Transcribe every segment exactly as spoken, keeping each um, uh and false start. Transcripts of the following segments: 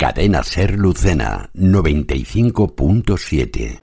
Cadena Ser Lucena, noventa y cinco punto siete.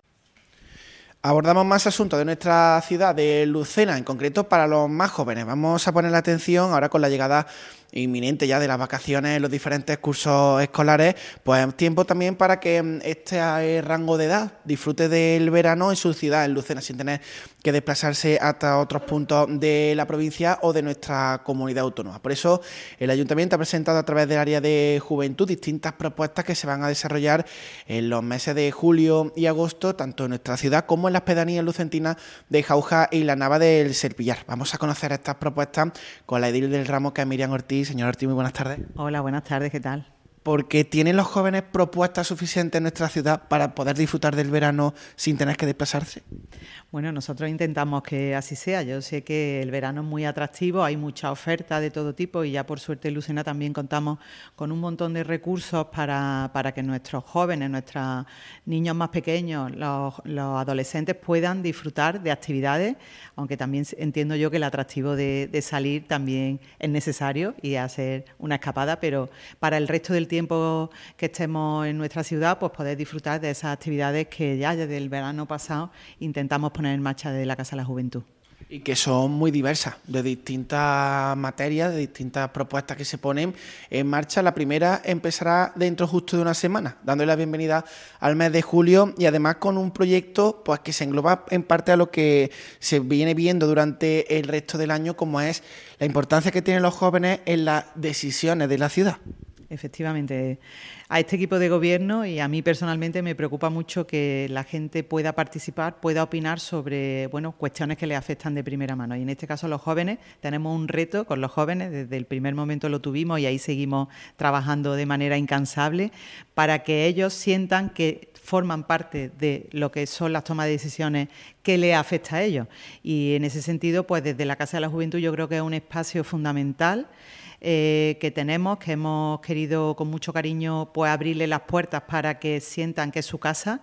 Abordamos más asuntos de nuestra ciudad de Lucena, en concreto para los más jóvenes. Vamos a poner la atención ahora con la llegada inminente ya de las vacaciones en los diferentes cursos escolares, pues tiempo también para que este rango de edad disfrute del verano en su ciudad, en Lucena, sin tener que desplazarse hasta otros puntos de la provincia o de nuestra comunidad autónoma. Por eso el Ayuntamiento ha presentado a través del área de juventud distintas propuestas que se van a desarrollar en los meses de julio y agosto, tanto en nuestra ciudad como en las pedanías lucentinas de Jauja y la Nava del Serpillar. Vamos a conocer estas propuestas con la edil del ramo, que es Miriam Ortiz. Señora Ortiz, muy buenas tardes. Hola, buenas tardes, ¿qué tal? Porque ¿tienen los jóvenes propuestas suficientes en nuestra ciudad para poder disfrutar del verano sin tener que desplazarse? Bueno, nosotros intentamos que así sea. Yo sé que el verano es muy atractivo, hay mucha oferta de todo tipo y ya por suerte en Lucena también contamos con un montón de recursos para, para que nuestros jóvenes, nuestros niños más pequeños, los, los adolescentes puedan disfrutar de actividades, aunque también entiendo yo que el atractivo de, de salir también es necesario y hacer una escapada, pero para el resto del tiempo que estemos en nuestra ciudad, pues poder disfrutar de esas actividades que ya desde el verano pasado intentamos poner en marcha desde la Casa de la Juventud. Y que son muy diversas, de distintas materias, de distintas propuestas que se ponen en marcha. La primera empezará dentro justo de una semana, dándole la bienvenida al mes de julio y además con un proyecto pues que se engloba en parte a lo que se viene viendo durante el resto del año, como es la importancia que tienen los jóvenes en las decisiones de la ciudad. Efectivamente, a este equipo de gobierno y a mí personalmente me preocupa mucho que la gente pueda participar, pueda opinar sobre bueno, cuestiones que le afectan de primera mano. Y en este caso los jóvenes, tenemos un reto con los jóvenes, desde el primer momento lo tuvimos y ahí seguimos trabajando de manera incansable para que ellos sientan que forman parte de lo que son las tomas de decisiones que les afecta a ellos. Y en ese sentido, pues desde la Casa de la Juventud yo creo que es un espacio fundamental Eh, que tenemos, que hemos querido con mucho cariño pues abrirle las puertas para que sientan que es su casa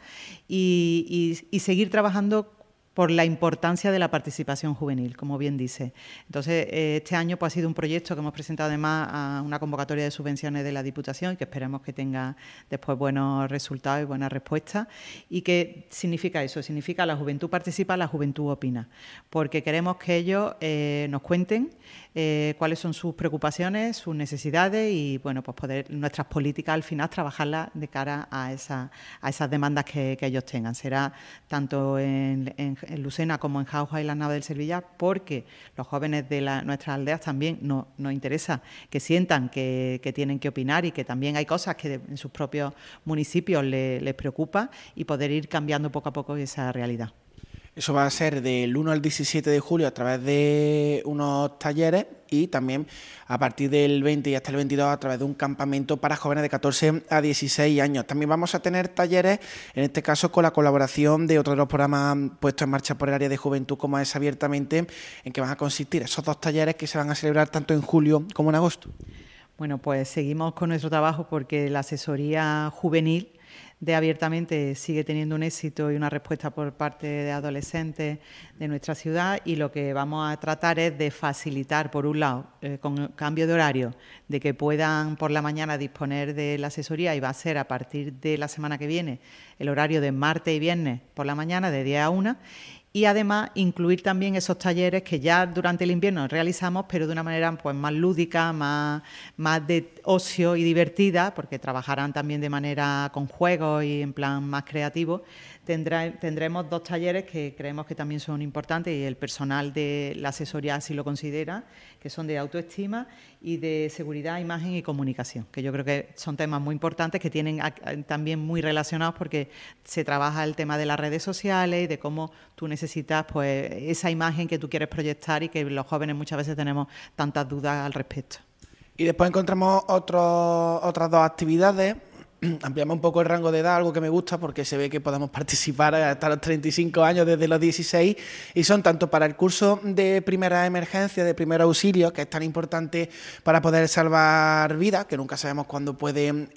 y, y, y seguir trabajando por la importancia de la participación juvenil, como bien dice. Entonces, este año pues, ha sido un proyecto que hemos presentado además a una convocatoria de subvenciones de la Diputación y que esperemos que tenga después buenos resultados y buenas respuestas. ¿Y qué significa eso? Significa la juventud participa, la juventud opina, porque queremos que ellos eh, nos cuenten eh, cuáles son sus preocupaciones, sus necesidades y bueno, pues poder nuestras políticas al final trabajarlas de cara a, esa, a esas demandas que, que ellos tengan. Será tanto en, en en Lucena como en Jauja y la Nava del Servillar, porque los jóvenes de la, nuestras aldeas también nos, nos interesa que sientan que, que tienen que opinar y que también hay cosas que de, en sus propios municipios les, les preocupa y poder ir cambiando poco a poco esa realidad. Eso va a ser del uno al diecisiete de julio a través de unos talleres y también a partir del veinte y hasta el veintidós a través de un campamento para jóvenes de catorce a dieciséis años. También vamos a tener talleres, en este caso con la colaboración de otro de los programas puestos en marcha por el área de juventud, como es Abiertamente, en que van a consistir esos dos talleres que se van a celebrar tanto en julio como en agosto. Bueno, pues seguimos con nuestro trabajo porque la asesoría juvenil de Abiertamente sigue teniendo un éxito y una respuesta por parte de adolescentes de nuestra ciudad y lo que vamos a tratar es de facilitar, por un lado, eh, con el cambio de horario, de que puedan por la mañana disponer de la asesoría y va a ser a partir de la semana que viene el horario de martes y viernes por la mañana de diez a una y además incluir también esos talleres que ya durante el invierno realizamos, pero de una manera pues, más lúdica, más, más de ocio y divertida, porque trabajarán también de manera con juegos y en plan más creativo. Tendrá, tendremos dos talleres que creemos que también son importantes y el personal de la asesoría así lo considera, que son de autoestima y de seguridad, imagen y comunicación, que yo creo que son temas muy importantes que tienen también muy relacionados porque se trabaja el tema de las redes sociales y de cómo tú necesitas pues esa imagen que tú quieres proyectar y que los jóvenes muchas veces tenemos tantas dudas al respecto. Y después encontramos otros, otras dos actividades. Ampliamos un poco el rango de edad, algo que me gusta porque se ve que podemos participar hasta los treinta y cinco años desde los dieciséis y son tanto para el curso de primera emergencia, de primer auxilio, que es tan importante para poder salvar vidas, que nunca sabemos cuándo puede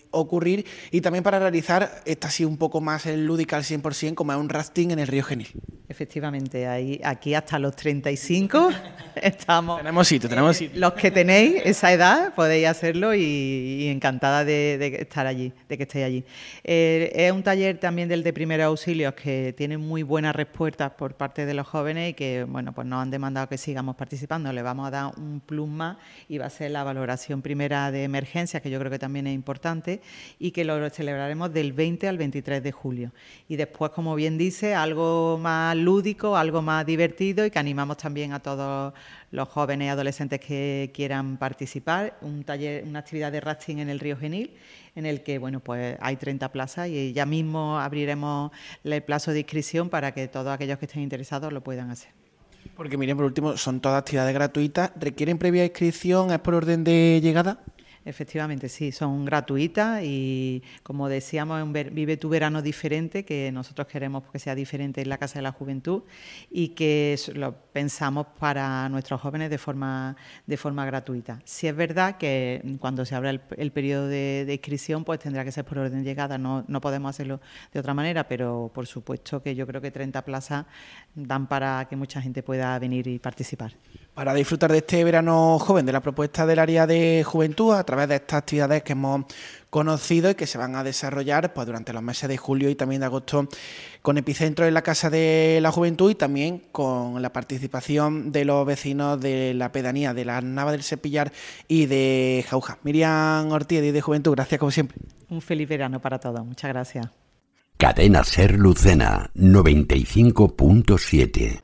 ocurrir, y también para realizar esta así un poco más lúdica al cien por ciento, como es un rafting en el río Genil. Efectivamente, ahí, aquí hasta los treinta y cinco estamos. Tenemos sitio, tenemos sitio. Los que tenéis esa edad podéis hacerlo y, y encantada de, de estar allí, de que estéis allí. Eh, es un taller también del de primeros auxilios que tiene muy buenas respuestas por parte de los jóvenes y que, bueno, pues nos han demandado que sigamos participando. Le vamos a dar un plus más y va a ser la valoración primera de emergencias, que yo creo que también es importante, y que lo celebraremos del veinte al veintitrés de julio. Y después, como bien dice, algo más lúdico, algo más divertido, y que animamos también a todos los jóvenes y adolescentes que quieran participar. Un taller, una actividad de rafting en el río Genil, en el que, bueno, pues hay treinta plazas y ya mismo abriremos el plazo de inscripción para que todos aquellos que estén interesados lo puedan hacer. Porque miren, por último, son todas actividades gratuitas. ¿Requieren previa inscripción? ¿Es por orden de llegada? Efectivamente, sí, son gratuitas y, como decíamos, un ver, vive tu verano diferente, que nosotros queremos que sea diferente en la Casa de la Juventud y que lo pensamos para nuestros jóvenes de forma, de forma gratuita. Sí es verdad que cuando se abra el, el periodo de, de inscripción, pues tendrá que ser por orden de llegada, no, no podemos hacerlo de otra manera, pero por supuesto que yo creo que treinta plazas dan para que mucha gente pueda venir y participar. Para disfrutar de este verano joven, de la propuesta del área de juventud, a través de estas actividades que hemos conocido y que se van a desarrollar pues durante los meses de julio y también de agosto, con epicentro en la Casa de la Juventud y también con la participación de los vecinos de la pedanía de las Navas del Cepillar y de Jauja. Miriam Ortiz, de Juventud, gracias como siempre. Un feliz verano para todos, muchas gracias. Cadena Ser Lucena noventa y cinco punto siete.